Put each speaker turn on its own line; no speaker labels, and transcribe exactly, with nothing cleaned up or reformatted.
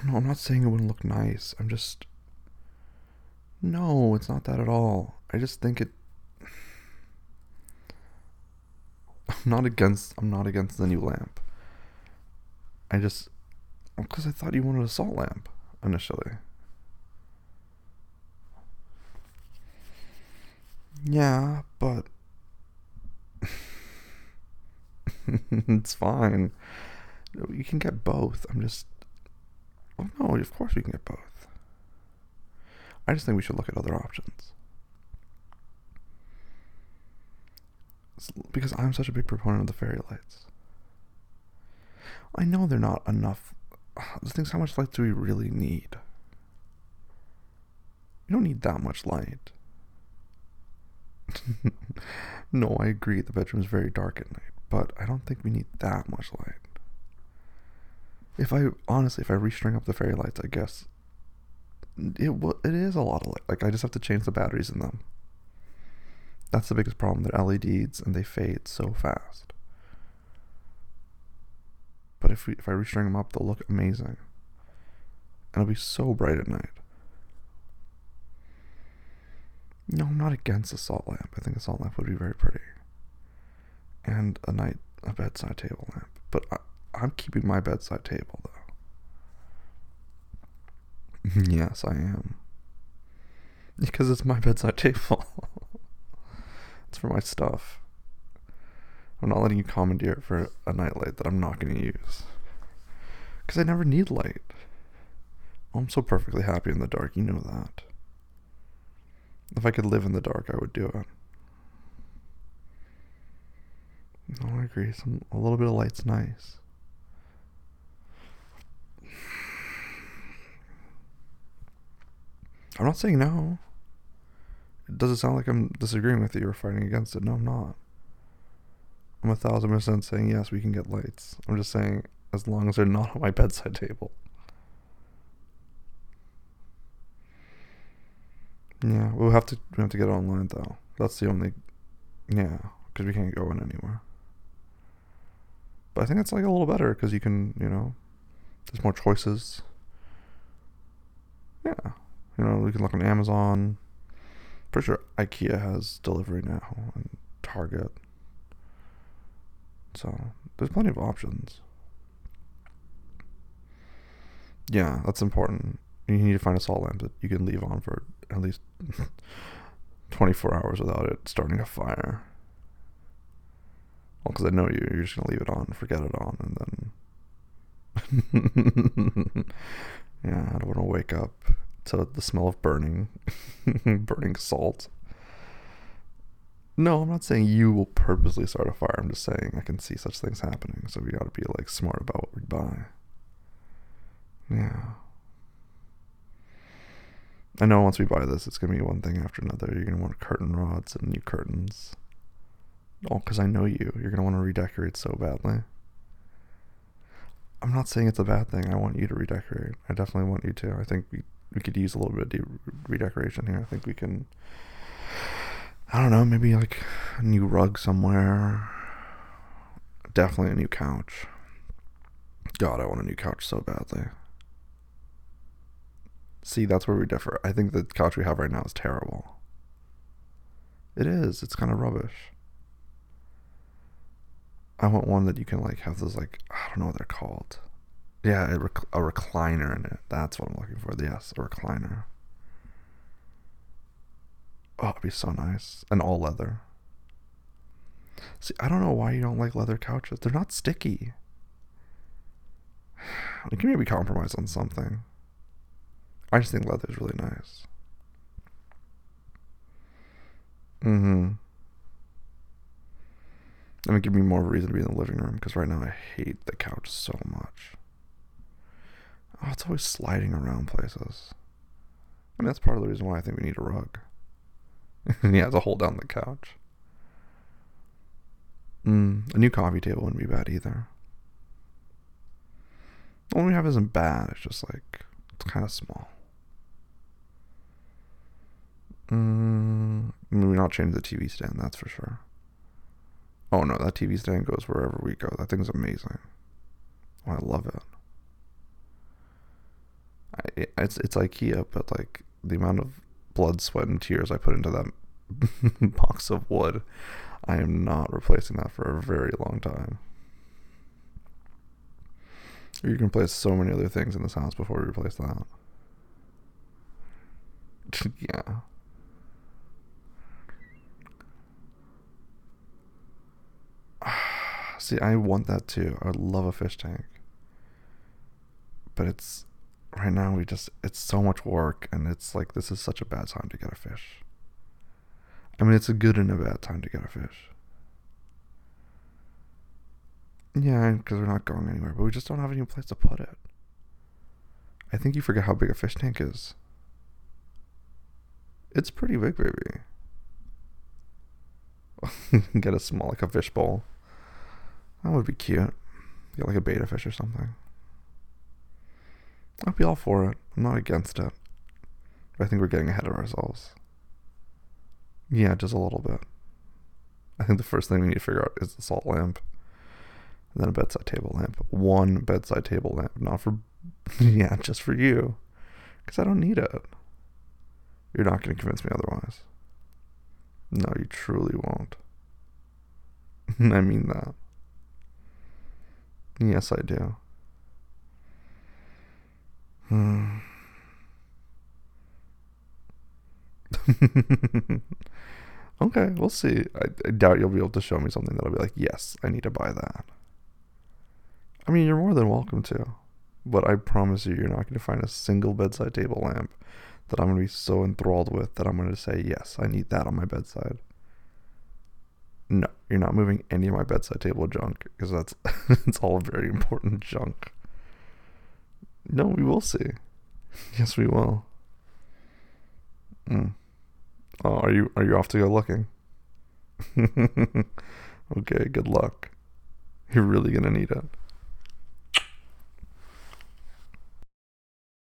No, I'm not saying it wouldn't look nice. I'm just... No, it's not that at all. I just think it... I'm not against... I'm not against the new lamp. I just... Because I thought you wanted a salt lamp, initially. Yeah, but... It's fine. You can get both. I'm just... Well, no, of course we can get both. I just think we should look at other options. Because I'm such a big proponent of the fairy lights. I know they're not enough. The thing is, how much light do we really need? You don't need that much light. No, I agree. The bedroom is very dark at night, but I don't think we need that much light. If I honestly, if I restring up the fairy lights, I guess it it is a lot of light. Like I just have to change the batteries in them. That's the biggest problem. They're L E Ds and they fade so fast. But if we if I restring them up, they'll look amazing, and it'll be so bright at night. No, I'm not against a salt lamp. I think a salt lamp would be very pretty. And a night, a bedside table lamp. But I, I'm keeping my bedside table, though. Yes, I am. Because it's my bedside table. It's for my stuff. I'm not letting you commandeer it for a nightlight that I'm not going to use. Because I never need light. I'm so perfectly happy in the dark, you know that. If I could live in the dark, I would do it. No, I agree. Some a little bit of light's nice. I'm not saying no. It doesn't sound like I'm disagreeing with you or fighting against it. No, I'm not. I'm a thousand percent saying yes, we can get lights. I'm just saying as long as they're not on my bedside table. Yeah, we'll have to we have to get it online though. That's the only, yeah, because we can't go in anywhere. But I think it's like a little better because you can, you know, there's more choices. Yeah, you know, we can look on Amazon. Pretty sure IKEA has delivery now and Target. So there's plenty of options. Yeah, that's important. You need to find a salt lamp that you can leave on for at least twenty-four hours without it starting a fire. Well, because I know you, you're just going to leave it on, forget it on, and then... Yeah, I don't want to wake up to the smell of burning, burning salt. No, I'm not saying you will purposely start a fire. I'm just saying I can see such things happening, so we got to be like smart about what we buy. Yeah. I know once we buy this, it's going to be one thing after another. You're going to want curtain rods and new curtains. All because I know you. You're going to want to redecorate so badly. I'm not saying it's a bad thing. I want you to redecorate. I definitely want you to. I think we, we could use a little bit of de- redecoration here. I think we can... I don't know, maybe like a new rug somewhere. Definitely a new couch. God, I want a new couch so badly. See, that's where we differ. I think the couch we have right now is terrible. It is. It's kind of rubbish. I want one that you can like have those like, I don't know what they're called. Yeah, a, rec- a recliner in it. That's what I'm looking for. Yes, a recliner. Oh, it'd be so nice. And all leather. See, I don't know why you don't like leather couches. They're not sticky. You can maybe compromise on something. I just think leather is really nice. Mm-hmm. That would give me more of a reason to be in the living room, because right now I hate the couch so much. Oh, it's always sliding around places. I mean, that's part of the reason why I think we need a rug. Yeah, to hold down the couch. Mm, a new coffee table wouldn't be bad either. The one we have isn't bad, it's just like, it's kind of small. Mm, maybe not change the T V stand, that's for sure. Oh no, that T V stand goes wherever we go. That thing's amazing. Oh, I love it. it, it's it's IKEA, but like the amount of blood, sweat, and tears I put into that box of wood, I am not replacing that for a very long time. You can replace so many other things in this house before we replace that. Yeah. See, I want that too. I would love a fish tank. But it's right now we just it's so much work, and it's like this is such a bad time to get a fish. I mean, it's a good and a bad time to get a fish. Yeah, because we're not going anywhere, but we just don't have any place to put it. I think you forget how big a fish tank is. It's pretty big, baby. Get a small, like a fish bowl. That would be cute. Get like a betta fish or something. I'd be all for it. I'm not against it. But I think we're getting ahead of ourselves. Yeah, just a little bit. I think the first thing we need to figure out is the salt lamp. And then a bedside table lamp. One bedside table lamp. Not for... yeah, just for you. Because I don't need it. You're not going to convince me otherwise. No, you truly won't. I mean that. Yes, I do. Hmm. Okay, we'll see. I, I doubt you'll be able to show me something that'll be like, yes, I need to buy that. I mean, you're more than welcome to. But I promise you, you're not going to find a single bedside table lamp that I'm going to be so enthralled with that I'm going to say, yes, I need that on my bedside. No, you're not moving any of my bedside table junk, because that's it's all very important junk. No, we will see. Yes, we will. Mm. Oh, are you are you off to go looking? Okay, good luck. You're really gonna need it.